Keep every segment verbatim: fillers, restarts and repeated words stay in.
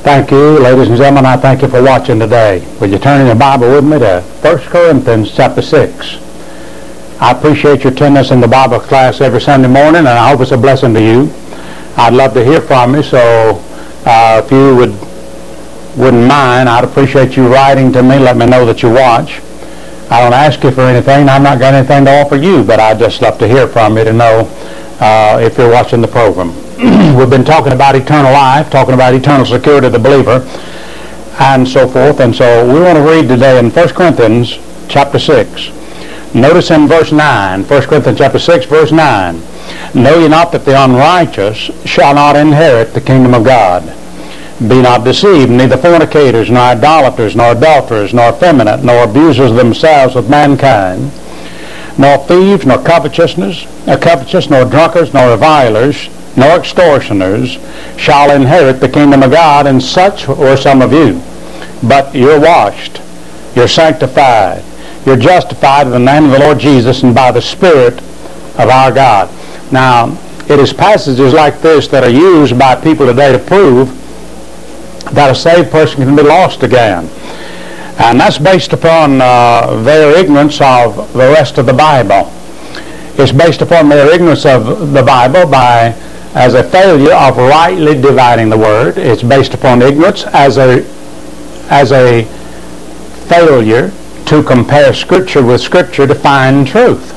Thank you, ladies and gentlemen. I thank you for watching today. Would you turn in your Bible with me to First Corinthians chapter six? I appreciate your attendance in the Bible class every Sunday morning, and I hope it's a blessing to you. I'd love to hear from you, so uh, if you would, wouldn't mind, I'd appreciate you writing to me. Let me know that you watch. I don't ask you for anything. I've not got anything to offer you, but I'd just love to hear from you to know uh, if you're watching the program. We've been talking about eternal life, talking about eternal security of the believer, and so forth. And so we want to read today in First Corinthians chapter six. Notice in verse nine, First Corinthians chapter six, verse nine, "Know ye not that the unrighteous shall not inherit the kingdom of God? Be not deceived, neither fornicators, nor idolaters, nor adulterers, nor effeminate, nor abusers themselves with mankind, nor thieves, nor covetousness, nor covetous, nor drunkards, nor revilers, nor extortioners shall inherit the kingdom of God, and such were some of you. But you're washed, you're sanctified, you're justified in the name of the Lord Jesus and by the Spirit of our God." Now, it is passages like this that are used by people today to prove that a saved person can be lost again. And that's based upon uh, their ignorance of the rest of the Bible. It's based upon their ignorance of the Bible by as a failure of rightly dividing the Word. It's based upon ignorance as a as a failure to compare Scripture with Scripture to find truth.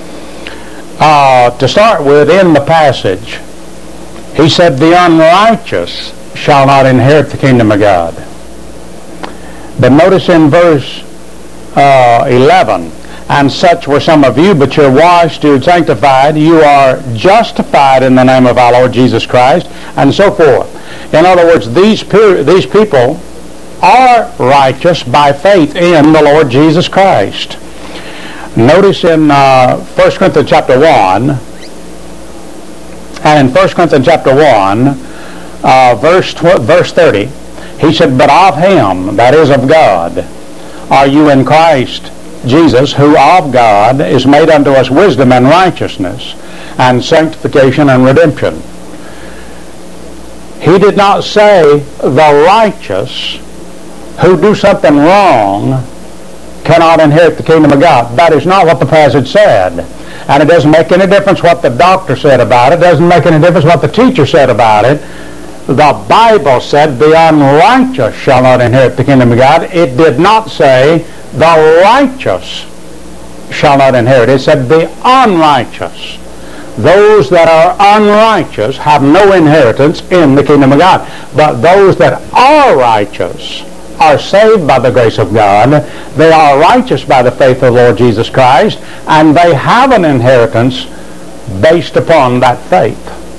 Uh, to start with, in the passage, he said, "The unrighteous shall not inherit the kingdom of God." But notice in verse uh, eleven, "And such were some of you, but you're washed, you're sanctified, you are justified in the name of our Lord Jesus Christ," and so forth. In other words, these, pe- these people are righteous by faith in the Lord Jesus Christ. Notice in uh, First Corinthians chapter one, and in First Corinthians chapter one, uh, verse, tw- verse thirty, he said, "But of him, that is of God, are you in Christ Jesus, who of God is made unto us wisdom and righteousness and sanctification and redemption." He did not say the righteous who do something wrong cannot inherit the kingdom of God. That is not what the passage said. And it doesn't make any difference what the doctor said about it. It doesn't make any difference what the teacher said about it. The Bible said the unrighteous shall not inherit the kingdom of God. It did not say the righteous shall not inherit. It said the unrighteous. Those that are unrighteous have no inheritance in the kingdom of God. But those that are righteous are saved by the grace of God. They are righteous by the faith of the Lord Jesus Christ, and they have an inheritance based upon that faith.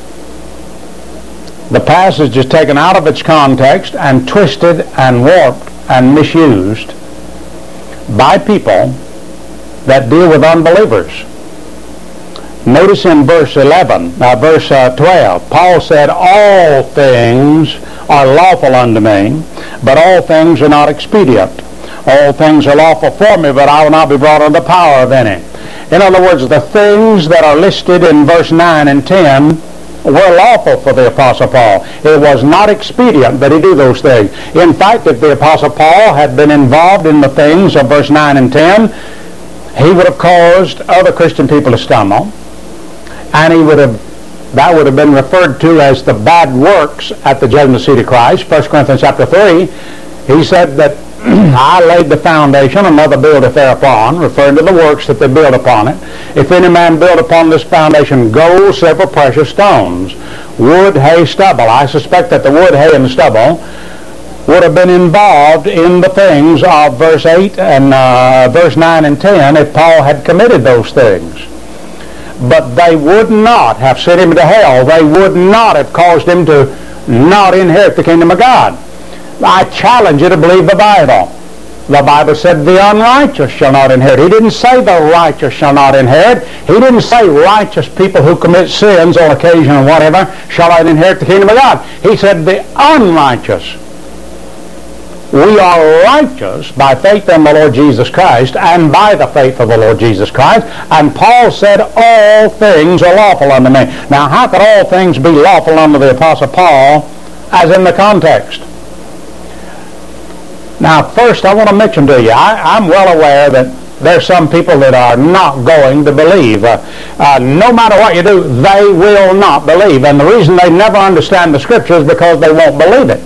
The passage is taken out of its context and twisted and warped and misused by people that deal with unbelievers. Notice in verse eleven, uh, verse uh, twelve, Paul said, "All things are lawful unto me, but all things are not expedient. All things are lawful for me, but I will not be brought under the power of any." In other words, the things that are listed in verse nine and ten were lawful for the Apostle Paul. It was not expedient that he do those things. In fact, if the Apostle Paul had been involved in the things of verse nine and ten, he would have caused other Christian people to stumble, and he would have, that would have been referred to as the bad works at the judgment seat of Christ. First Corinthians chapter three, he said that I laid the foundation, another buildeth thereupon, referring to the works that they build upon it. "If any man build upon this foundation gold, silver, precious stones, wood, hay, stubble." I suspect that the wood, hay, and stubble would have been involved in the things of verse eight and uh, verse nine and ten if Paul had committed those things. But they would not have sent him to hell. They would not have caused him to not inherit the kingdom of God. I challenge you to believe the Bible. The Bible said the unrighteous shall not inherit. He didn't say the righteous shall not inherit. He didn't say righteous people who commit sins on occasion or whatever shall not inherit the kingdom of God. He said the unrighteous. We are righteous by faith in the Lord Jesus Christ and by the faith of the Lord Jesus Christ. And Paul said, all things are lawful unto me. Now, how could all things be lawful unto the Apostle Paul as in the context? Now, first I want to mention to you, I, I'm well aware that there's some people that are not going to believe. Uh, uh, no matter what you do, they will not believe. And the reason they never understand the Scripture is because they won't believe it.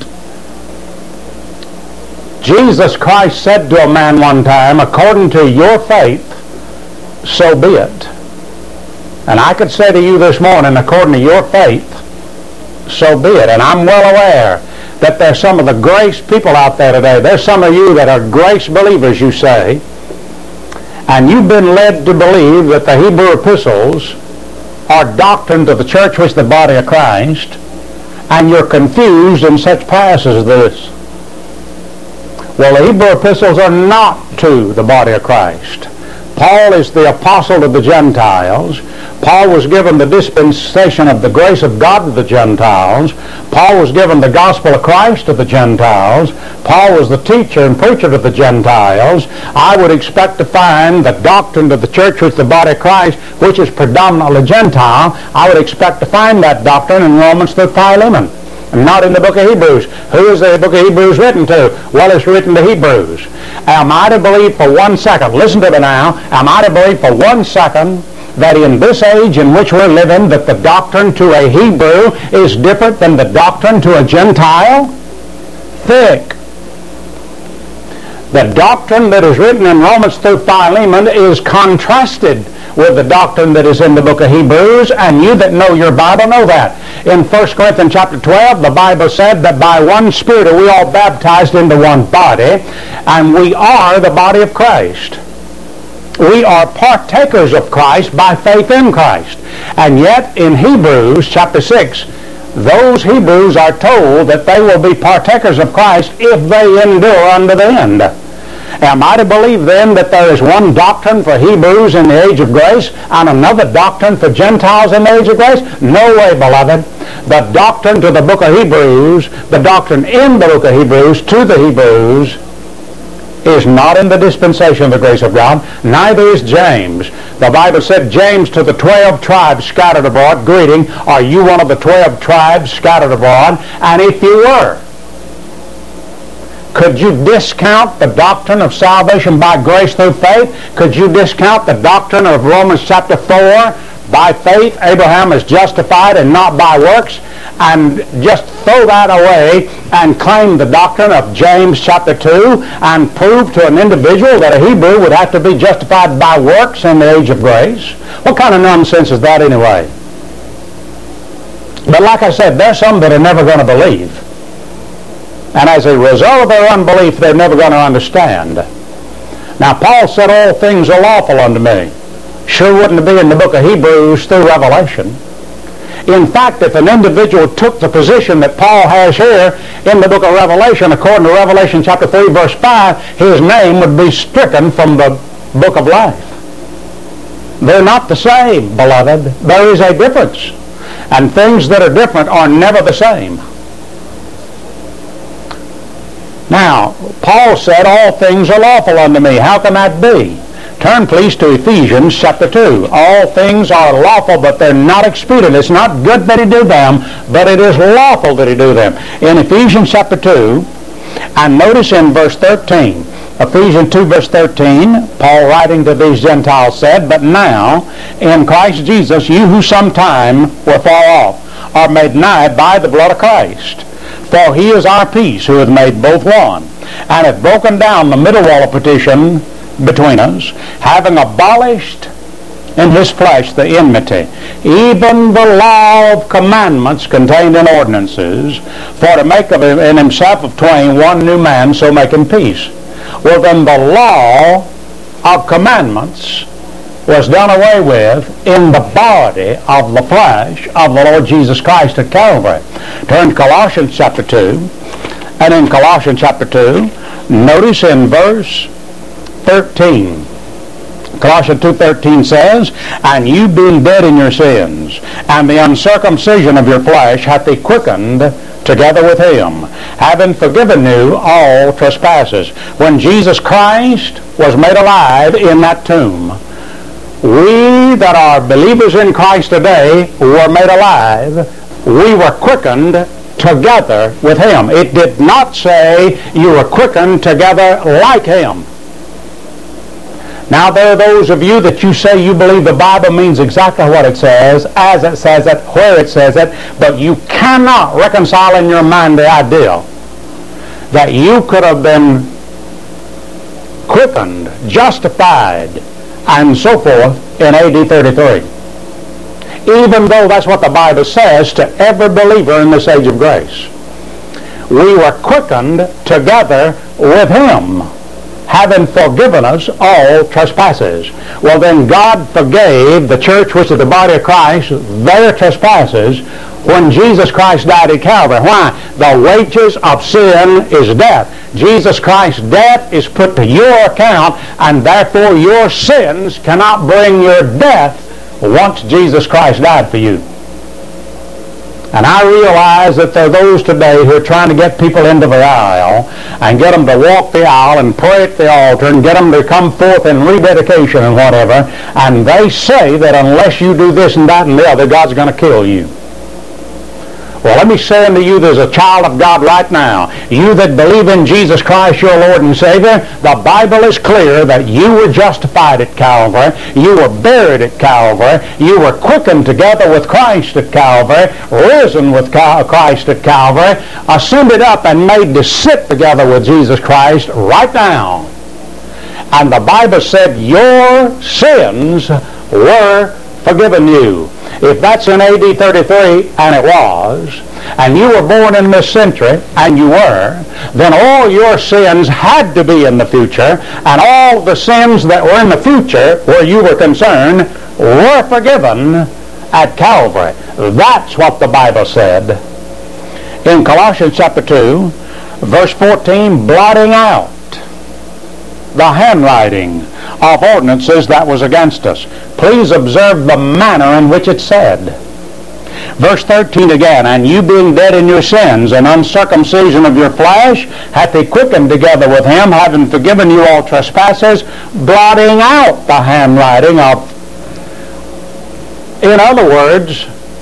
Jesus Christ said to a man one time, according to your faith, so be it. And I could say to you this morning, according to your faith, so be it. And I'm well aware that there's some of the grace people out there today. There's some of you that are grace believers, you say, and you've been led to believe that the Hebrew epistles are doctrines of the church, which is the body of Christ, and you're confused in such passages as this. Well, the Hebrew epistles are not to the body of Christ. Paul is the apostle to the Gentiles. Paul was given the dispensation of the grace of God to the Gentiles. Paul was given the gospel of Christ to the Gentiles. Paul was the teacher and preacher to the Gentiles. I would expect to find the doctrine of the church, which is the body of Christ, which is predominantly Gentile. I would expect to find that doctrine in Romans through Philemon, and not in the book of Hebrews. Who is the book of Hebrews written to? Well, it's written to Hebrews. Am I to believe for one second, listen to me now, am I to believe for one second that in this age in which we're living that the doctrine to a Hebrew is different than the doctrine to a Gentile? Thick. The doctrine that is written in Romans through Philemon is contrasted with the doctrine that is in the book of Hebrews, and you that know your Bible know that. In First Corinthians chapter twelve, the Bible said that by one Spirit are we all baptized into one body, and we are the body of Christ. We are partakers of Christ by faith in Christ. And yet in Hebrews chapter six, those Hebrews are told that they will be partakers of Christ if they endure unto the end. Am I to believe then that there is one doctrine for Hebrews in the age of grace and another doctrine for Gentiles in the age of grace? No way, beloved. The doctrine to the book of Hebrews, the doctrine in the book of Hebrews to the Hebrews, is not in the dispensation of the grace of God. Neither is James. The Bible said, James to the twelve tribes scattered abroad, greeting, are you one of the twelve tribes scattered abroad? And if you were, could you discount the doctrine of salvation by grace through faith? Could you discount the doctrine of Romans chapter four? By faith, Abraham is justified and not by works, and just throw that away and claim the doctrine of James chapter two and prove to an individual that a Hebrew would have to be justified by works in the age of grace? What kind of nonsense is that anyway? But like I said, there's some that are never going to believe. And as a result of their unbelief, they're never going to understand. Now, Paul said, all things are lawful unto me. Sure wouldn't it be in the book of Hebrews through Revelation? In fact, if an individual took the position that Paul has here in the book of Revelation, according to Revelation chapter three, verse five, his name would be stricken from the book of life. They're not the same, beloved. There is a difference. And things that are different are never the same. Now, Paul said, all things are lawful unto me. How can that be? Turn, please, to Ephesians chapter two. All things are lawful, but they're not expedient. It's not good that he do them, but it is lawful that he do them. In Ephesians chapter two, and notice in verse thirteen, Ephesians two, verse thirteen, Paul writing to these Gentiles said, but now, in Christ Jesus, you who sometime were far off, are made nigh by the blood of Christ. For he is our peace, who hath made both one, and hath broken down the middle wall of partition between us, having abolished in his flesh the enmity, even the law of commandments contained in ordinances, for to make of him in himself of twain one new man, so making peace. Well, then the law of commandments was done away with in the body of the flesh of the Lord Jesus Christ at Calvary. Turn to Colossians chapter two, and in Colossians chapter two, notice in verse thirteen. Colossians two thirteen says, and you being dead in your sins, and the uncircumcision of your flesh hath he quickened together with him, having forgiven you all trespasses. When Jesus Christ was made alive in that tomb, we that are believers in Christ today were made alive. We were quickened together with him. It did not say you were quickened together like him. Now there are those of you that you say you believe the Bible means exactly what it says, as it says it, where it says it, but you cannot reconcile in your mind the idea that you could have been quickened, justified, and so forth in A D thirty-three. Even though that's what the Bible says to every believer in this age of grace. We were quickened together with him, having forgiven us all trespasses. Well, then God forgave the church, which is the body of Christ, their trespasses when Jesus Christ died at Calvary. Why? The wages of sin is death. Jesus Christ's death is put to your account, and therefore your sins cannot bring your death once Jesus Christ died for you. And I realize that there are those today who are trying to get people into the aisle and get them to walk the aisle and pray at the altar and get them to come forth in rededication and whatever, and they say that unless you do this and that and the other, God's going to kill you. Well, let me say unto you, there's a child of God right now. You that believe in Jesus Christ, your Lord and Savior, the Bible is clear that you were justified at Calvary. You were buried at Calvary. You were quickened together with Christ at Calvary, risen with Christ at Calvary, ascended up and made to sit together with Jesus Christ right now. And the Bible said your sins were forgiven you. If that's in A D thirty-three, and it was, and you were born in this century, and you were, then all your sins had to be in the future, and all the sins that were in the future, where you were concerned, were forgiven at Calvary. That's what the Bible said. In Colossians chapter two, verse fourteen, blotting out the handwriting of ordinances that was against us. Please observe the manner in which it said. Verse thirteen again, and you being dead in your sins and uncircumcision of your flesh, hath he quickened together with him, having forgiven you all trespasses, blotting out the handwriting of... In other words,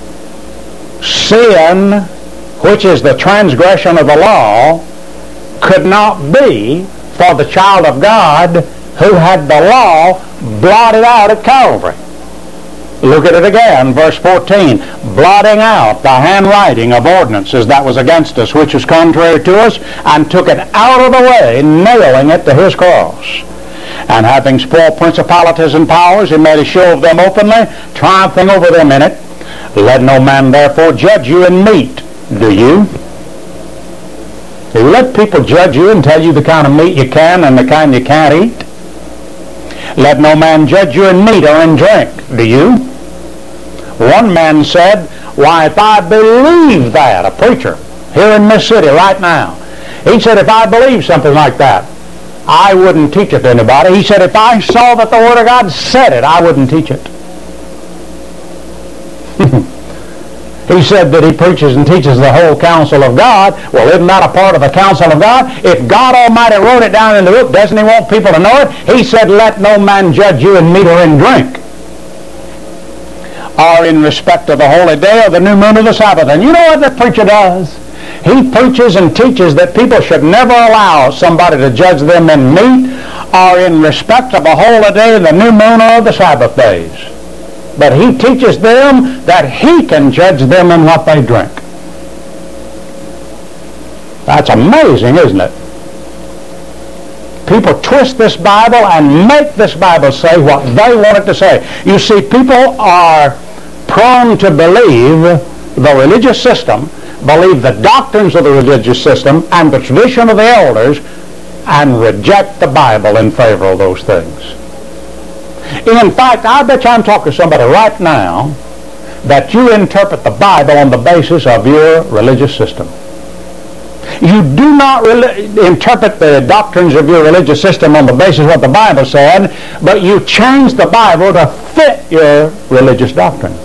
sin, which is the transgression of the law, could not be for the child of God who had the law blotted out at Calvary. Look at it again, verse fourteen. Blotting out the handwriting of ordinances that was against us, which was contrary to us, and took it out of the way, nailing it to his cross. And having spoiled principalities and powers, he made a show of them openly, triumphing over them in it. Let no man therefore judge you in meat, do you? You let people judge you and tell you the kind of meat you can and the kind you can't eat. Let no man judge you in meat or in drink, do you? One man said, why, if I believe that, a preacher here in Mississippi right now, he said, if I believe something like that, I wouldn't teach it to anybody. He said, if I saw that the Word of God said it, I wouldn't teach it. He said that he preaches and teaches the whole counsel of God. Well, isn't that a part of the counsel of God? If God Almighty wrote it down in the book, doesn't he want people to know it? He said, let no man judge you in meat or in drink, or in respect of the holy day or the new moon or the Sabbath. And you know what the preacher does? He preaches and teaches that people should never allow somebody to judge them in meat or in respect of a holy day, the new moon, or the Sabbath days. But he teaches them that he can judge them in what they drink. That's amazing, isn't it? People twist this Bible and make this Bible say what they want it to say. You see, people are prone to believe the religious system, believe the doctrines of the religious system and the tradition of the elders, and reject the Bible in favor of those things. In fact, I bet you I'm talking to somebody right now that you interpret the Bible on the basis of your religious system. You do not re- interpret the doctrines of your religious system on the basis of what the Bible said, but you change the Bible to fit your religious doctrine.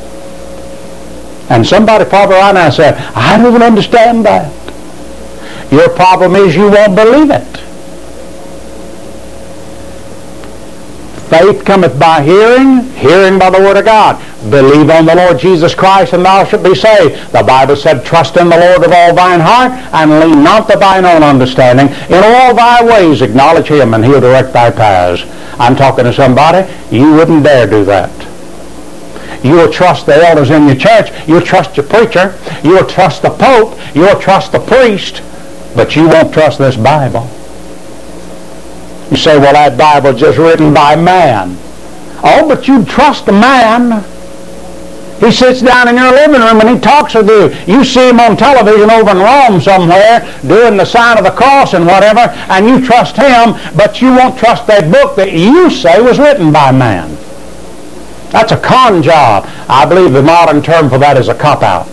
And somebody probably right now said, I don't understand that. Your problem is you won't believe it. Faith cometh by hearing, hearing by the Word of God. Believe on the Lord Jesus Christ, and thou shalt be saved. The Bible said, trust in the Lord with all thine heart, and lean not to thine own understanding. In all thy ways acknowledge Him, and He'll direct thy paths. I'm talking to somebody, you wouldn't dare do that. You will trust the elders in your church. You'll trust your preacher. You'll trust the Pope. You'll trust the priest. But you won't trust this Bible. You say, well, that Bible's just written by man. Oh, but you trust the man. He sits down in your living room and he talks with you. You see him on television over in Rome somewhere doing the sign of the cross and whatever, and you trust him, but you won't trust that book that you say was written by man. That's a con job. I believe the modern term for that is a cop-out.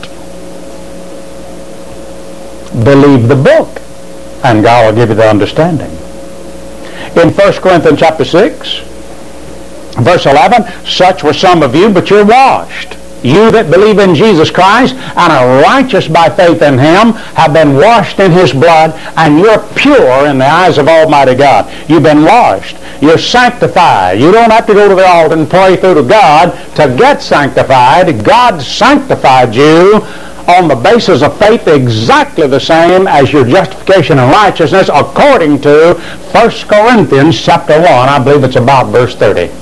Believe the book, and God will give you the understanding. In First Corinthians chapter six, verse eleven, such were some of you, but you're washed. You that believe in Jesus Christ and are righteous by faith in Him have been washed in His blood, and you're pure in the eyes of Almighty God. You've been washed. You're sanctified. You don't have to go to the altar and pray through to God to get sanctified. God sanctified you on the basis of faith exactly the same as your justification and righteousness according to First Corinthians chapter one. I believe it's about verse thirty.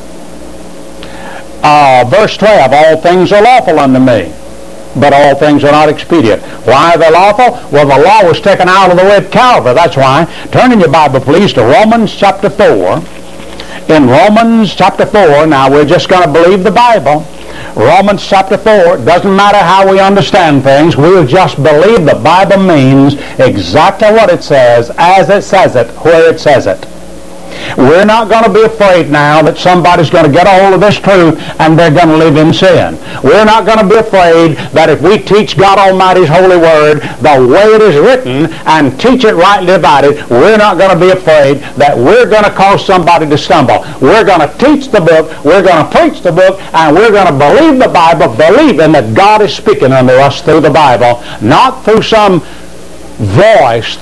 Uh, verse twelve, all things are lawful unto me, but all things are not expedient. Why are they lawful? Well, the law was taken out of the way at Calvary. That's why. Turn in your Bible, please, to Romans chapter four. In Romans chapter four, now we're just going to believe the Bible. Romans chapter four, it doesn't matter how we understand things, we'll just believe the Bible means exactly what it says, as it says it, where it says it. We're not going to be afraid now that somebody's going to get a hold of this truth and they're going to live in sin. We're not going to be afraid that if we teach God Almighty's holy word the way it is written and teach it rightly divided, we're not going to be afraid that we're going to cause somebody to stumble. We're going to teach the book, we're going to preach the book, and we're going to believe the Bible, believing that God is speaking unto us through the Bible, not through some voice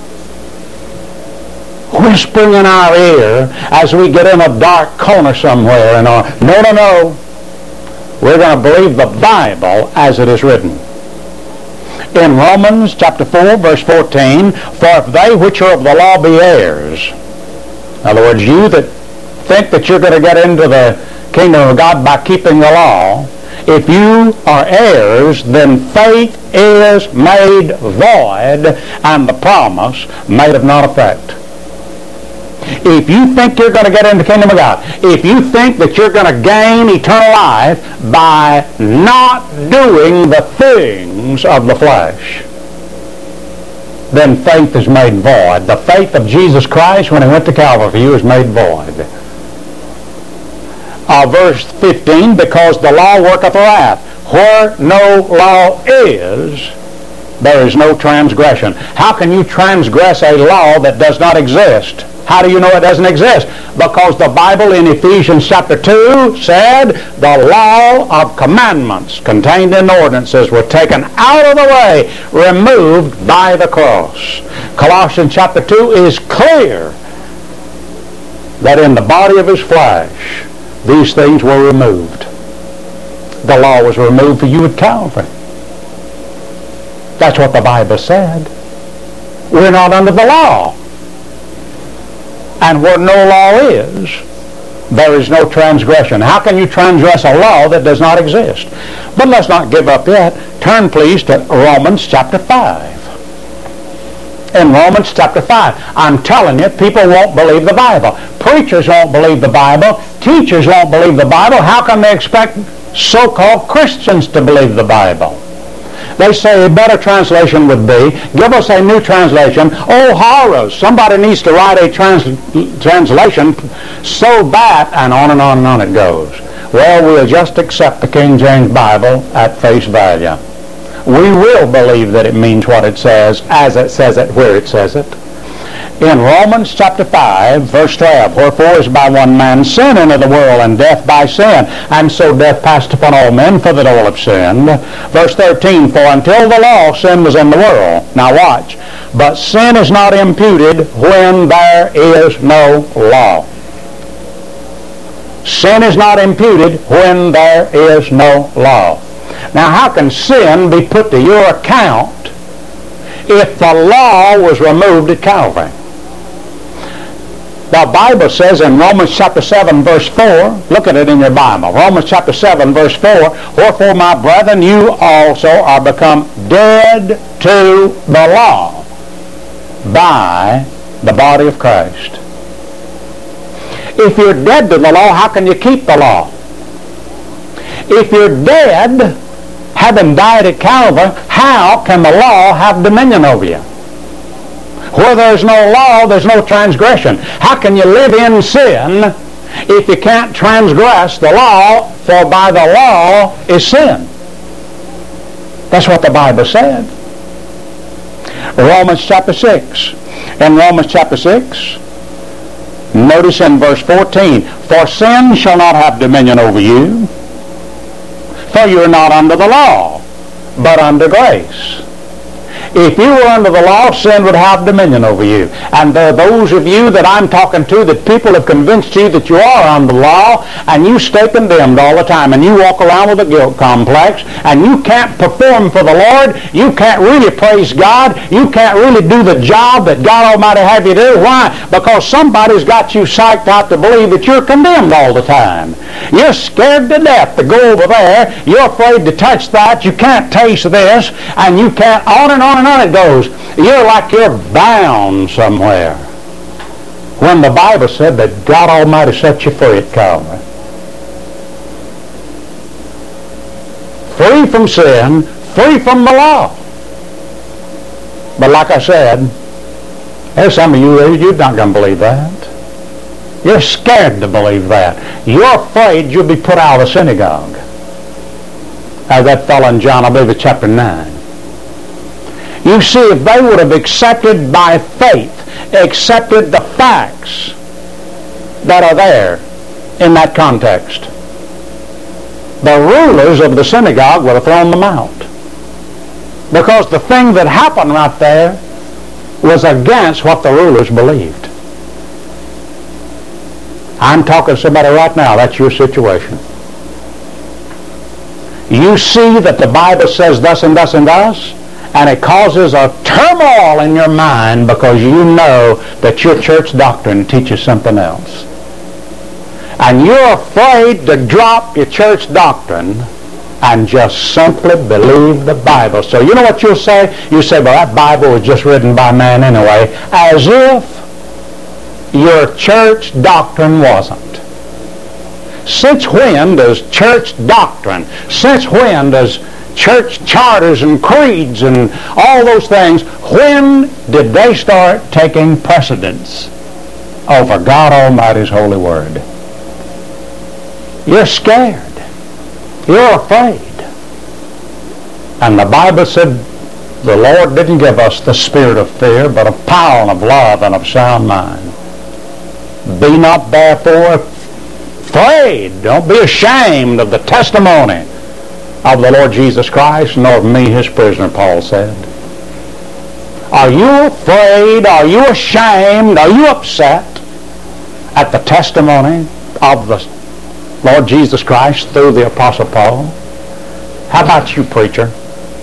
whispering in our ear as we get in a dark corner somewhere. And uh, no, no, no. We're going to believe the Bible as it is written. In Romans chapter four, verse fourteen, for if they which are of the law be heirs, in other words, you that think that you're going to get into the kingdom of God by keeping the law, if you are heirs, then faith is made void and the promise made of none effect. If you think you're going to get into the kingdom of God, if you think that you're going to gain eternal life by not doing the things of the flesh, then faith is made void. The faith of Jesus Christ when He went to Calvary for you is made void. Uh, verse fifteen, because the law worketh wrath. Where no law is, there is no transgression. How can you transgress a law that does not exist? How do you know it doesn't exist? Because the Bible in Ephesians chapter two said the law of commandments contained in ordinances were taken out of the way, removed by the cross. Colossians chapter two is clear that in the body of His flesh these things were removed. The law was removed for you at Calvary. That's what the Bible said. We're not under the law. And where no law is, there is no transgression. How can you transgress a law that does not exist? But let's not give up yet. Turn, please, to Romans chapter five. In Romans chapter five, I'm telling you, people won't believe the Bible. Preachers won't believe the Bible. Teachers won't believe the Bible. How can they expect so-called Christians to believe the Bible? They say a better translation would be, give us a new translation. Oh, horrors, somebody needs to write a trans translation so that, and on and on and on it goes. Well, we'll just accept the King James Bible at face value. We will believe that it means what it says, as it says it, where it says it. In Romans chapter five, verse twelve, wherefore is by one man sin into the world, and death by sin, and so death passed upon all men, for that all have sinned. Verse thirteen, for until the law sin was in the world. Now watch. But sin is not imputed when there is no law. Sin is not imputed when there is no law. Now, how can sin be put to your account if the law was removed at Calvary? The Bible says in Romans chapter seven, verse four, look at it in your Bible, Romans chapter seven, verse four, wherefore, my brethren, you also are become dead to the law by the body of Christ. If you're dead to the law, how can you keep the law? If you're dead, having died at Calvary, how can the law have dominion over you? Where there's no law, there's no transgression. How can you live in sin if you can't transgress the law? For by the law is sin. That's what the Bible said. Romans chapter six. In Romans chapter six, notice in verse fourteen, for sin shall not have dominion over you, for you are not under the law, but under grace. If you were under the law, sin would have dominion over you. And there are those of you that I'm talking to that people have convinced you that you are under the law, and you stay condemned all the time, and you walk around with a guilt complex, and you can't perform for the Lord. You can't really praise God. You can't really do the job that God Almighty have you do. Why? Because somebody's got you psyched out to believe that you're condemned all the time. You're scared to death to go over there. You're afraid to touch that. You can't taste this, and you can't, on and on and on it goes. You're like you're bound somewhere. When the Bible said that God Almighty set you free at Calvary. Free from sin, free from the law. But like I said, there's some of you, you're not going to believe that. You're scared to believe that. You're afraid you'll be put out of the synagogue. As that fellow in John, I believe it's chapter nine. You see, if they would have accepted by faith, accepted the facts that are there in that context, the rulers of the synagogue would have thrown them out. Because the thing that happened right there was against what the rulers believed. I'm talking to somebody right now, that's your situation. You see that the Bible says thus and thus and thus, and it causes a turmoil in your mind because you know that your church doctrine teaches something else. And you're afraid to drop your church doctrine and just simply believe the Bible. So you know what you'll say? You say, well, that Bible was just written by man anyway, as if your church doctrine wasn't. Since when does church doctrine, since when does church charters and creeds and all those things, when did they start taking precedence over God Almighty's holy word? You're scared. You're afraid. And the Bible said the Lord didn't give us the spirit of fear, but of power and of love and of sound mind. Be not therefore afraid. Don't be ashamed of the testimony of the Lord Jesus Christ, nor of me, his prisoner, Paul said. Are you afraid? Are you ashamed? Are you upset at the testimony of the Lord Jesus Christ through the Apostle Paul? How about you, preacher?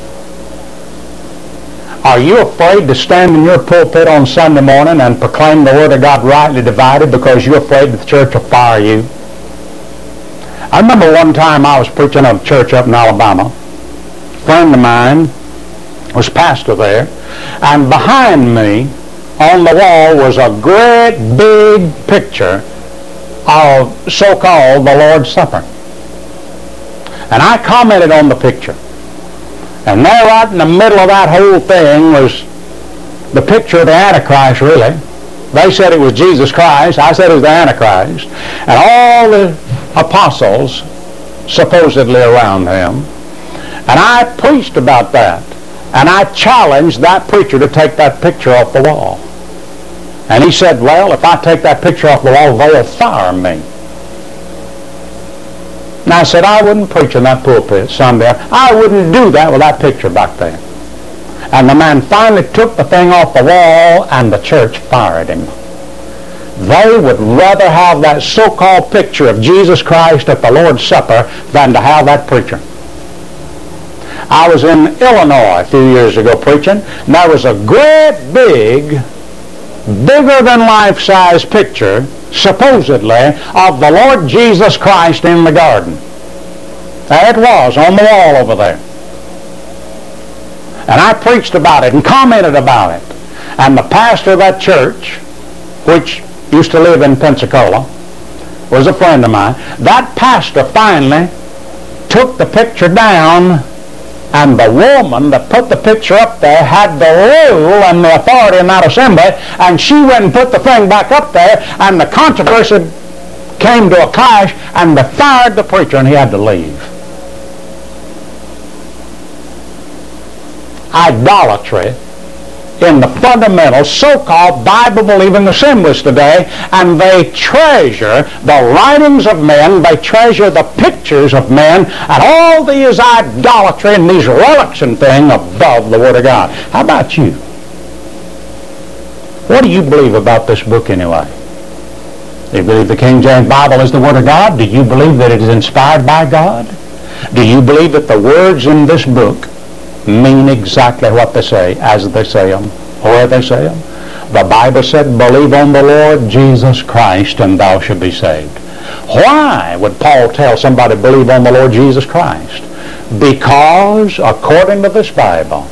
Are you afraid to stand in your pulpit on Sunday morning and proclaim the Word of God rightly divided because you're afraid that the church will fire you? I remember one time I was preaching at a church up in Alabama. A friend of mine was pastor there, and behind me on the wall was a great big picture of so-called the Lord's Supper. And I commented on the picture. And there right in the middle of that whole thing was the picture of the Antichrist, really. They said it was Jesus Christ. I said it was the Antichrist. And all the apostles supposedly around him. And I preached about that. And I challenged that preacher to take that picture off the wall. And he said, well, if I take that picture off the wall, they'll fire me. And I said, I wouldn't preach in that pulpit Sunday. I wouldn't do that with that picture back there. And the man finally took the thing off the wall, and the church fired him. They would rather have that so-called picture of Jesus Christ at the Lord's Supper than to have that preacher. I was in Illinois a few years ago preaching, and there was a great big, bigger than life-size picture, supposedly, of the Lord Jesus Christ in the garden. There it was on the wall over there. And I preached about it and commented about it. And the pastor of that church, which used to live in Pensacola, was a friend of mine. That pastor finally took the picture down, and the woman that put the picture up there had the rule and the authority in that assembly, and she went and put the thing back up there, and the controversy came to a clash, and they fired the preacher, and he had to leave. Idolatry in the fundamental so-called Bible-believing assemblies today, and they treasure the writings of men, they treasure the pictures of men, and all these idolatry and these relics and things above the Word of God. How about you? What do you believe about this book anyway? Do you believe the King James Bible is the Word of God? Do you believe that it is inspired by God? Do you believe that the words in this book mean exactly what they say, as they say them, where they say them? The Bible said, believe on the Lord Jesus Christ and thou shalt be saved. Why would Paul tell somebody to believe on the Lord Jesus Christ? Because, according to this Bible,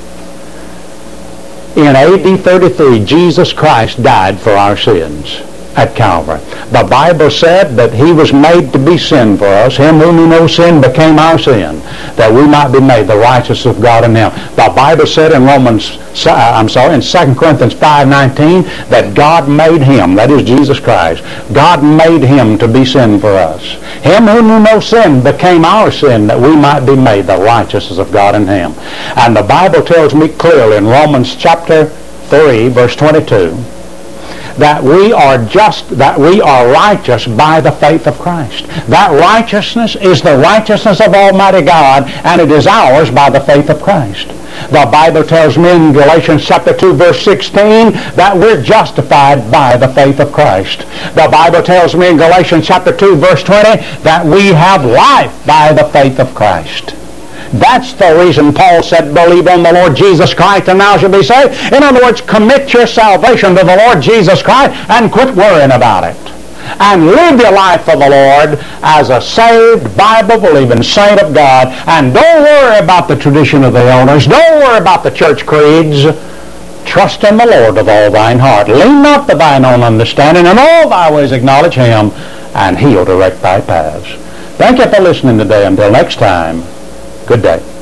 in A D thirty-three, Jesus Christ died for our sins at Calvary. The Bible said that he was made to be sin for us. Him whom knew no sin became our sin, that we might be made the righteousness of God in him. The Bible said in Romans, I'm sorry, in Second Corinthians five nineteen, that God made him, that is Jesus Christ, God made him to be sin for us. Him who knew no sin became our sin, that we might be made the righteousness of God in him. And the Bible tells me clearly in Romans chapter three, verse twenty-two, that we are just, that we are righteous by the faith of Christ. That righteousness is the righteousness of Almighty God, and it is ours by the faith of Christ. The Bible tells me in Galatians chapter two, verse sixteen, that we're justified by the faith of Christ. The Bible tells me in Galatians chapter two, verse twenty, that we have life by the faith of Christ. That's the reason Paul said, believe on the Lord Jesus Christ and thou shalt be saved. In other words, commit your salvation to the Lord Jesus Christ and quit worrying about it. And live your life for the Lord as a saved, Bible-believing saint of God. And don't worry about the tradition of the elders. Don't worry about the church creeds. Trust in the Lord with all thine heart. Lean not to thine own understanding. In all thy ways acknowledge him, and he'll direct thy paths. Thank you for listening today. Until next time, good day.